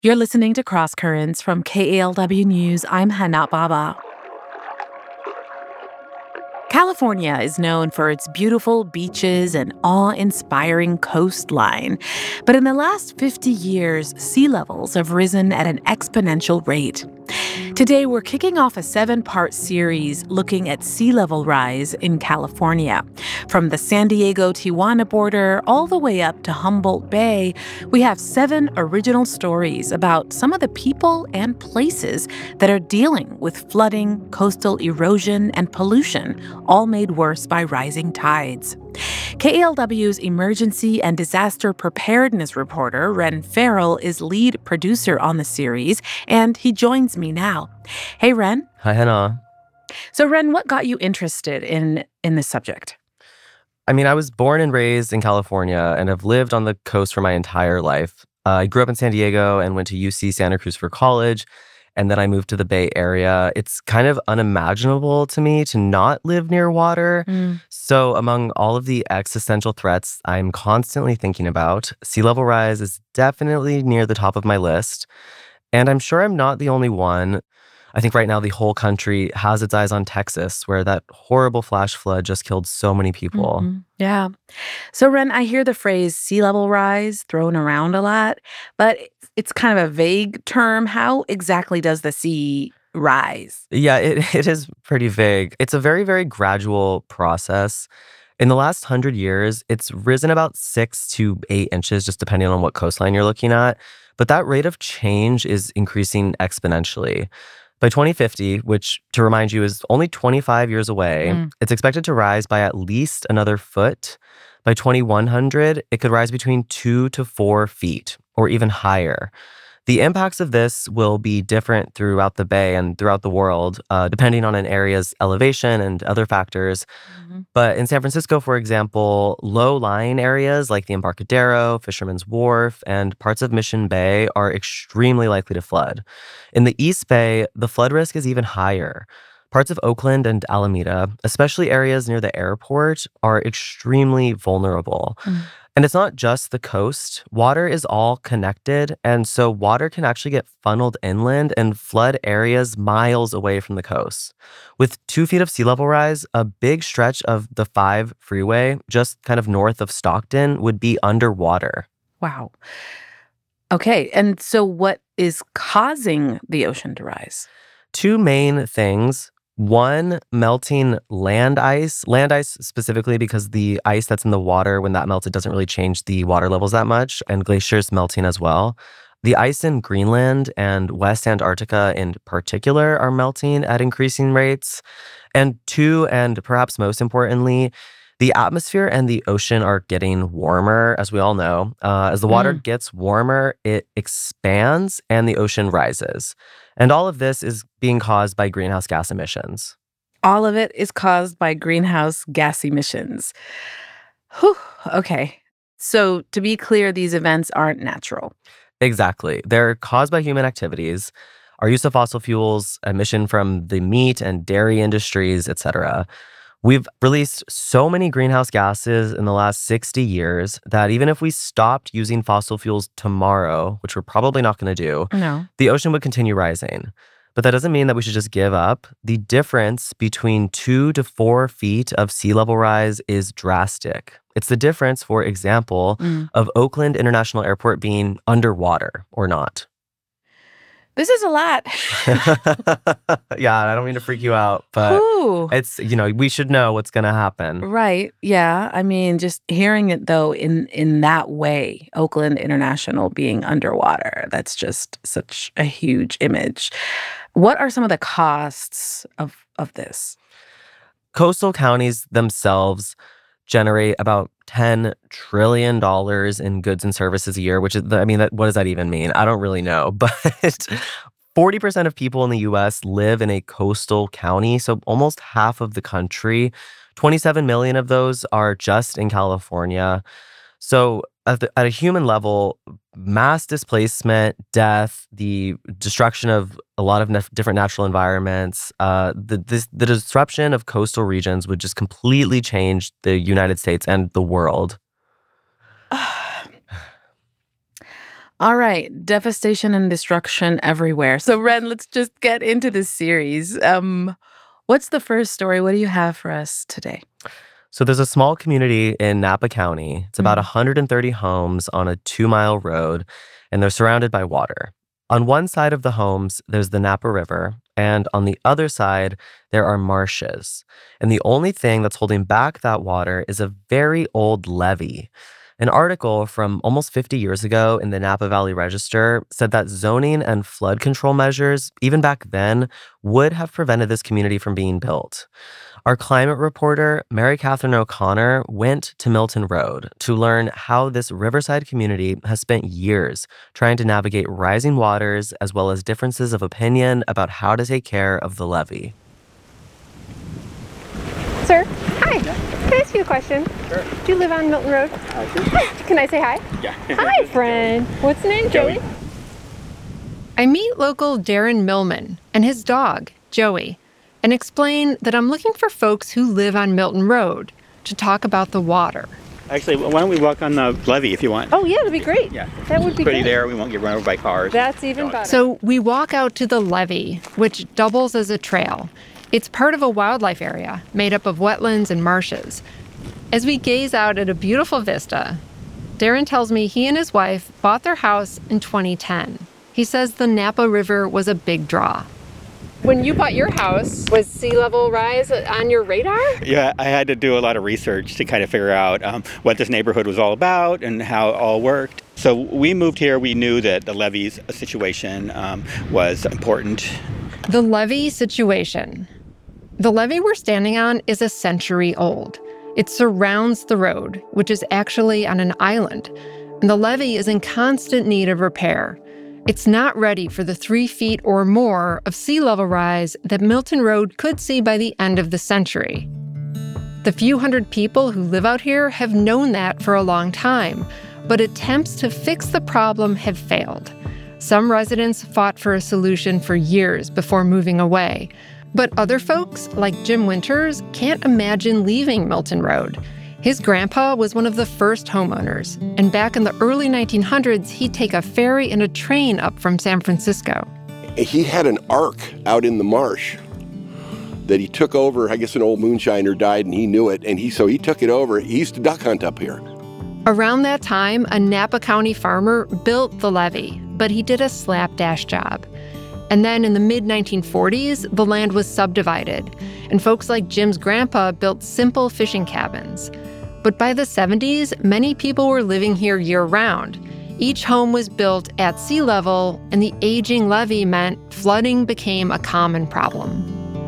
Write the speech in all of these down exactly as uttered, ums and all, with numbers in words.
You're listening to Cross Currents from K A L W News. I'm Hana Baba. California is known for its beautiful beaches and awe-inspiring coastline. But in the last fifty years, sea levels have risen at an exponential rate. Today, we're kicking off a seven-part series looking at sea level rise in California. From the San Diego-Tijuana border all the way up to Humboldt Bay, we have seven original stories about some of the people and places that are dealing with flooding, coastal erosion, and pollution, all made worse by rising tides. K A L W's emergency and disaster preparedness reporter, Ren Farrell, is lead producer on the series, and he joins me now. Hey, Ren. Hi, Hannah. So, Ren, what got you interested in, in this subject? I mean, I was born and raised in California and have lived on the coast for my entire life. Uh, I grew up in San Diego and went to U C Santa Cruz for college, and then I moved to the Bay Area. It's kind of unimaginable to me to not live near water. Mm. So among all of the existential threats I'm constantly thinking about, sea level rise is definitely near the top of my list. And I'm sure I'm not the only one. I think right now the whole country has its eyes on Texas, where that horrible flash flood just killed so many people. Mm-hmm. Yeah. So, Ren, I hear the phrase sea level rise thrown around a lot, but it's kind of a vague term. How exactly does the sea rise? Yeah, it, it is pretty vague. It's a very, very gradual process. In the last hundred years, it's risen about six to eight inches, just depending on what coastline you're looking at. But that rate of change is increasing exponentially. By twenty fifty, which, to remind you, is only twenty-five years away, Mm. it's expected to rise by at least another foot. By twenty-one hundred, it could rise between two to four feet, or even higher. The impacts of this will be different throughout the Bay and throughout the world, uh, depending on an area's elevation and other factors. Mm-hmm. But in San Francisco, for example, low-lying areas like the Embarcadero, Fisherman's Wharf, and parts of Mission Bay are extremely likely to flood. In the East Bay, the flood risk is even higher. Parts of Oakland and Alameda, especially areas near the airport, are extremely vulnerable. Mm. And it's not just the coast. Water is all connected, and so water can actually get funneled inland and flood areas miles away from the coast. With two feet of sea level rise, a big stretch of the five freeway, just kind of north of Stockton, would be underwater. Wow. Okay. And so what is causing the ocean to rise? Two main things. One, melting land ice. Land ice specifically because the ice that's in the water, when that melts, it doesn't really change the water levels that much, and glaciers melting as well. The ice in Greenland and West Antarctica in particular are melting at increasing rates. And two, and perhaps most importantly, the atmosphere and the ocean are getting warmer, as we all know. Uh, as the water Mm. gets warmer, it expands and the ocean rises. And all of this is being caused by greenhouse gas emissions. All of it is caused by greenhouse gas emissions. Whew. Okay. So to be clear, these events aren't natural. Exactly. They're caused by human activities, our use of fossil fuels, emission from the meat and dairy industries, et cetera. We've released so many greenhouse gases in the last sixty years that even if we stopped using fossil fuels tomorrow, which we're probably not going to do, No. the ocean would continue rising. But that doesn't mean that we should just give up. The difference between two to four feet of sea level rise is drastic. It's the difference, for example, Mm. of Oakland International Airport being underwater or not. This is a lot. Yeah, I don't mean to freak you out, but Ooh. it's, you know, we should know what's going to happen. Right. Yeah. I mean, just hearing it though in in that way, Oakland International being underwater, that's just such a huge image. What are some of the costs of of this? Coastal counties themselves generate about ten trillion dollars in goods and services a year, which is, I mean, that, what does that even mean? I don't really know. But forty percent of people in the U S live in a coastal county, so almost half of the country. twenty-seven million of those are just in California. So at, the, at a human level, mass displacement, death, the destruction of a lot of nef- different natural environments, uh, the, this, the disruption of coastal regions would just completely change the United States and the world. All right, devastation and destruction everywhere. So, Ren, let's just get into this series. Um, what's the first story? What do you have for us today? So there's a small community in Napa County. It's about Mm. one hundred thirty homes on a two-mile road, and they're surrounded by water. On one side of the homes, there's the Napa River, and on the other side, there are marshes. And the only thing that's holding back that water is a very old levee. An article from almost fifty years ago in the Napa Valley Register said that zoning and flood control measures, even back then, would have prevented this community from being built. Our climate reporter, Mary Catherine O'Connor, went to Milton Road to learn how this riverside community has spent years trying to navigate rising waters as well as differences of opinion about how to take care of the levee. Sir, hi. Can I ask you a question? Sure. Do you live on Milton Road? Uh, sure. Can I say hi? Yeah. Hi, friend. What's the name, Joey. Joey? I meet local Darren Millman and his dog, Joey, and explain that I'm looking for folks who live on Milton Road to talk about the water. Actually, why don't we walk on the levee if you want? Oh, yeah, that'd be great. Yeah. That would be Pretty great. there. We won't get run over by cars. That's even No. better. So we walk out to the levee, which doubles as a trail. It's part of a wildlife area made up of wetlands and marshes. As we gaze out at a beautiful vista, Darren tells me he and his wife bought their house in twenty ten. He says the Napa River was a big draw. When you bought your house, was sea level rise on your radar? Yeah, I had to do a lot of research to kind of figure out um, what this neighborhood was all about and how it all worked. So we moved here. We knew that the levee's situation um, was important. The levee situation. The levee we're standing on is a century old. It surrounds the road, which is actually on an island, and the levee is in constant need of repair. It's not ready for the three feet or more of sea level rise that Milton Road could see by the end of the century. The few hundred people who live out here have known that for a long time, but attempts to fix the problem have failed. Some residents fought for a solution for years before moving away, but other folks, like Jim Winters, can't imagine leaving Milton Road. His grandpa was one of the first homeowners, and back in the early nineteen hundreds, he'd take a ferry and a train up from San Francisco. He had an ark out in the marsh that he took over. I guess an old moonshiner died and he knew it, and he so he took it over. He used to duck hunt up here. Around that time, a Napa County farmer built the levee, but he did a slapdash job. And then in the mid nineteen forties, the land was subdivided, and folks like Jim's grandpa built simple fishing cabins. But by the seventies, many people were living here year-round. Each home was built at sea level, and the aging levee meant flooding became a common problem.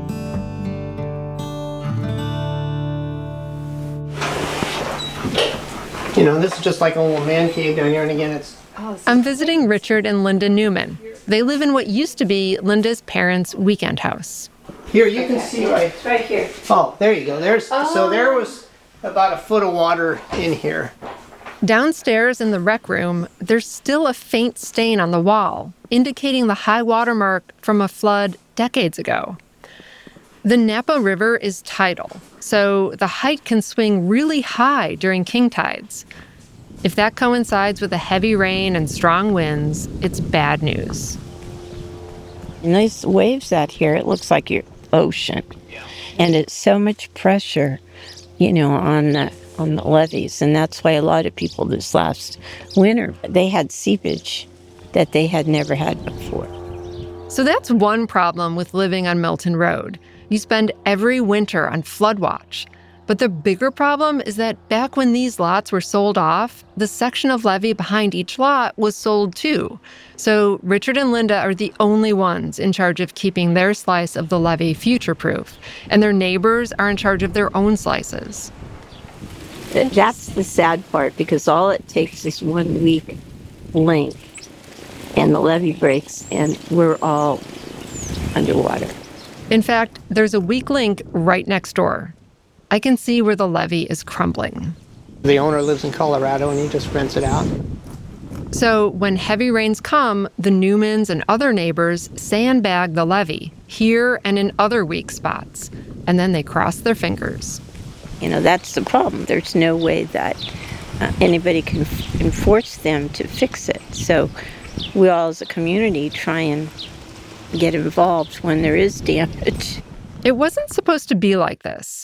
You know, this is just like a little man cave down here, and again, it's... I'm visiting Richard and Linda Newman. They live in what used to be Linda's parents' weekend house. Here, you can see right... It's right here. Oh, there you go. There's So there was about a foot of water in here. Downstairs in the rec room, there's still a faint stain on the wall, indicating the high water mark from a flood decades ago. The Napa River is tidal, so the height can swing really high during king tides. If that coincides with a heavy rain and strong winds, it's bad news. Nice waves out here. It looks like your ocean. And it's so much pressure, you know, on the, on the levees. And that's why a lot of people this last winter, they had seepage that they had never had before. So that's one problem with living on Milton Road. You spend every winter on flood watch. But the bigger problem is that back when these lots were sold off, the section of levee behind each lot was sold too. So Richard and Linda are the only ones in charge of keeping their slice of the levee future-proof, and their neighbors are in charge of their own slices. That's the sad part, because all it takes is one weak link, and the levee breaks, and we're all underwater. In fact, there's a weak link right next door. I can see where the levee is crumbling. The owner lives in Colorado, and he just rents it out. So when heavy rains come, the Newmans and other neighbors sandbag the levee here and in other weak spots, and then they cross their fingers. You know, that's the problem. There's no way that uh, anybody can f- enforce them to fix it. So we all as a community try and get involved when there is damage. It wasn't supposed to be like this.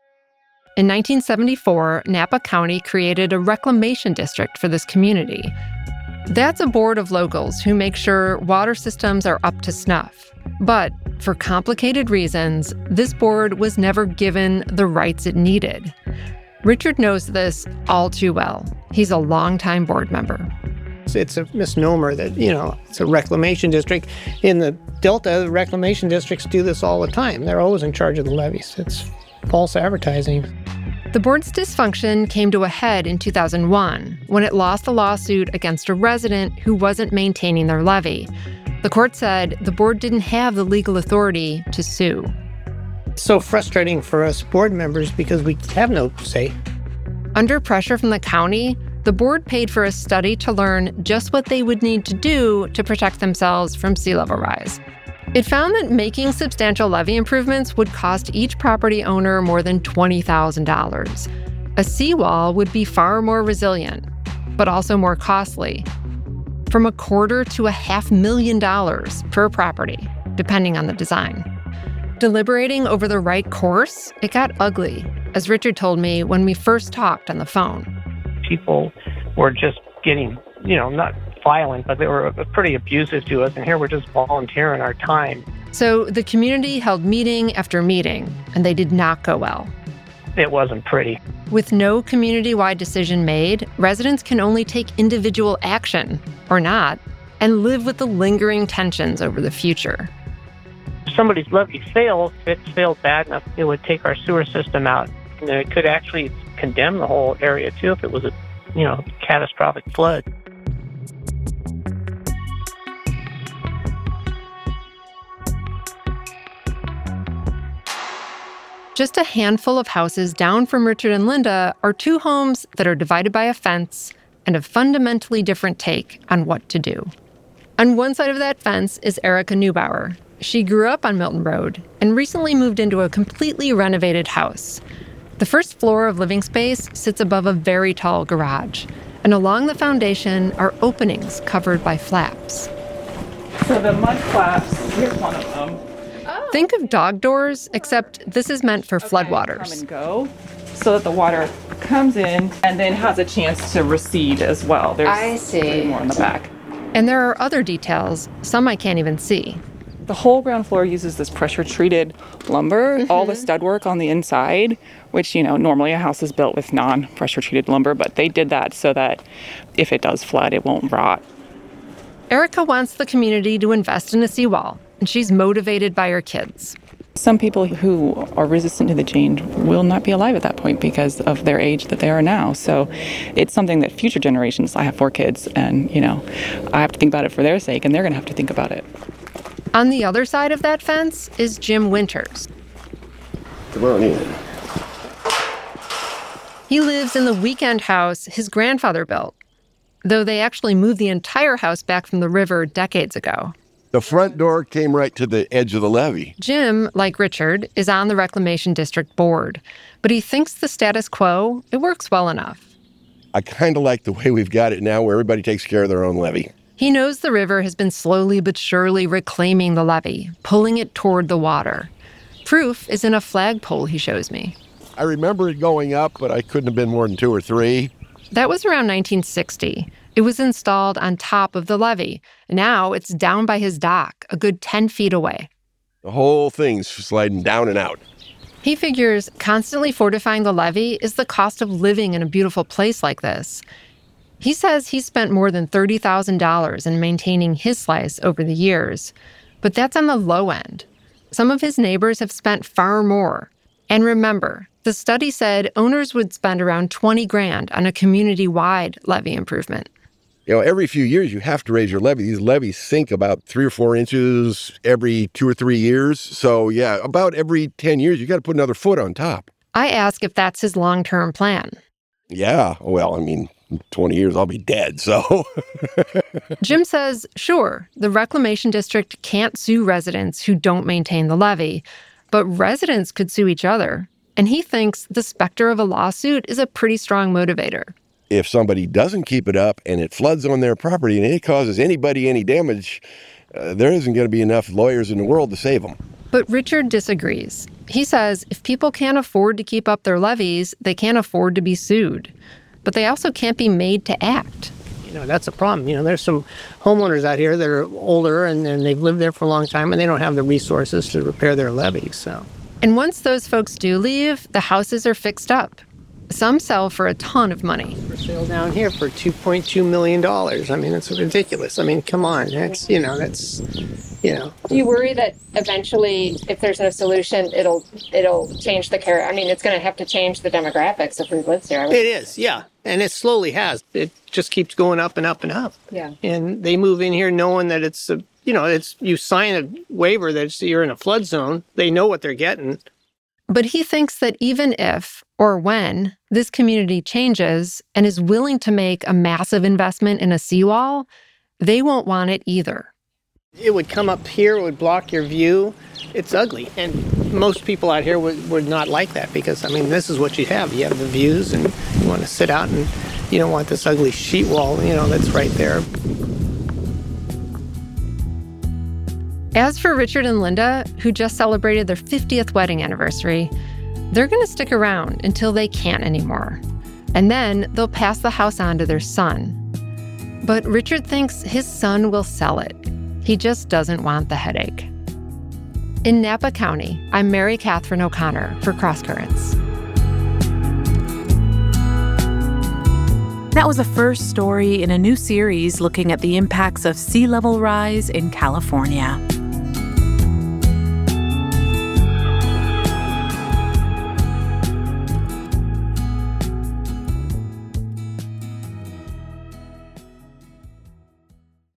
In nineteen seventy-four, Napa County created a reclamation district for this community. That's a board of locals who make sure water systems are up to snuff. But for complicated reasons, this board was never given the rights it needed. Richard knows this all too well. He's a longtime board member. It's a misnomer that, you know, it's a reclamation district. In the Delta, the reclamation districts do this all the time. They're always in charge of the levees. It's false advertising. The board's dysfunction came to a head in two thousand one when it lost a lawsuit against a resident who wasn't maintaining their levee. The court said the board didn't have the legal authority to sue. It's so frustrating for us board members because we have no say. Under pressure from the county, the board paid for a study to learn just what they would need to do to protect themselves from sea level rise. It found that making substantial levee improvements would cost each property owner more than twenty thousand dollars. A seawall would be far more resilient, but also more costly. From a quarter to a half million dollars per property, depending on the design. Deliberating over the right course, it got ugly, as Richard told me when we first talked on the phone. People were just getting, you know, not violent, but they were pretty abusive to us, and here we're just volunteering our time. So the community held meeting after meeting, and they did not go well. It wasn't pretty. With no community-wide decision made, residents can only take individual action, or not, and live with the lingering tensions over the future. If somebody's levee fails, if it failed bad enough, it would take our sewer system out. And it could actually condemn the whole area, too, if it was a, you know, catastrophic flood. Just a handful of houses down from Richard and Linda are two homes that are divided by a fence and a fundamentally different take on what to do. On one side of that fence is Erica Neubauer. She grew up on Milton Road and recently moved into a completely renovated house. The first floor of living space sits above a very tall garage, and along the foundation are openings covered by flaps. So the mud flaps, here's one of them. Think of dog doors, except this is meant for Okay, floodwaters. come and go, so that the water comes in and then has a chance to recede as well. There's I see. three more in the back. And there are other details, some I can't even see. The whole ground floor uses this pressure-treated lumber, mm-hmm. all the stud work on the inside, which, you know, normally a house is built with non-pressure-treated lumber, but they did that so that if it does flood, it won't rot. Erica wants the community to invest in a seawall, and she's motivated by her kids. Some people who are resistant to the change will not be alive at that point because of their age that they are now. So it's something that future generations, I have four kids, and, you know, I have to think about it for their sake, and they're going to have to think about it. On the other side of that fence is Jim Winters. Come on in. He lives in the weekend house his grandfather built, though they actually moved the entire house back from the river decades ago. The front door came right to the edge of the levee. Jim, like Richard, is on the Reclamation District board, but he thinks the status quo, it works well enough. I kind of like the way we've got it now where everybody takes care of their own levee. He knows the river has been slowly but surely reclaiming the levee, pulling it toward the water. Proof is in a flagpole he shows me. I remember it going up, but I couldn't have been more than two or three. That was around nineteen sixty. It was installed on top of the levee. Now it's down by his dock, a good ten feet away. The whole thing's sliding down and out. He figures constantly fortifying the levee is the cost of living in a beautiful place like this. He says he's spent more than thirty thousand dollars in maintaining his slice over the years, but that's on the low end. Some of his neighbors have spent far more. And remember, the study said owners would spend around twenty grand on a community-wide levee improvement. You know, every few years you have to raise your levee. These levees sink about three or four inches every two or three years. So yeah, about every ten years you got to put another foot on top. I ask if that's his long-term plan. Yeah, well, I mean, twenty years I'll be dead, so. Jim says, sure, the Reclamation District can't sue residents who don't maintain the levee, but residents could sue each other. And he thinks the specter of a lawsuit is a pretty strong motivator. if somebody doesn't keep it up and it floods on their property and it causes anybody any damage, uh, there isn't going to be enough lawyers in the world to save them. But Richard disagrees. He says if people can't afford to keep up their levees, they can't afford to be sued. But they also can't be made to act. You know, that's a problem. You know, there's some homeowners out here that are older and, and they've lived there for a long time and they don't have the resources to repair their levees. So, And once those folks do leave, the houses are fixed up. Some sell for a ton of money. For sale down here for two point two million dollars. I mean, it's ridiculous. I mean, come on. That's, you know, that's, you know. Do you worry that eventually, if there's no solution, it'll it'll change the care? I mean, it's going to have to change the demographics of who lives here. It is, yeah. And it slowly has. It just keeps going up and up and up. Yeah. And they move in here knowing that it's, a, you know, it's you sign a waiver that it's, you're in a flood zone. They know what they're getting. But he thinks that even if, or when, this community changes and is willing to make a massive investment in a seawall, they won't want it either. It would come up here, it would block your view. It's ugly. And most people out here would, would not like that because, I mean, this is what you have. You have the views and you want to sit out and you don't want this ugly sheet wall, you know, that's right there. As for Richard and Linda, who just celebrated their fiftieth wedding anniversary, they're going to stick around until they can't anymore. And then they'll pass the house on to their son. But Richard thinks his son will sell it. He just doesn't want the headache. In Napa County, I'm Mary Catherine O'Connor for Cross Currents. That was the first story in a new series looking at the impacts of sea level rise in California.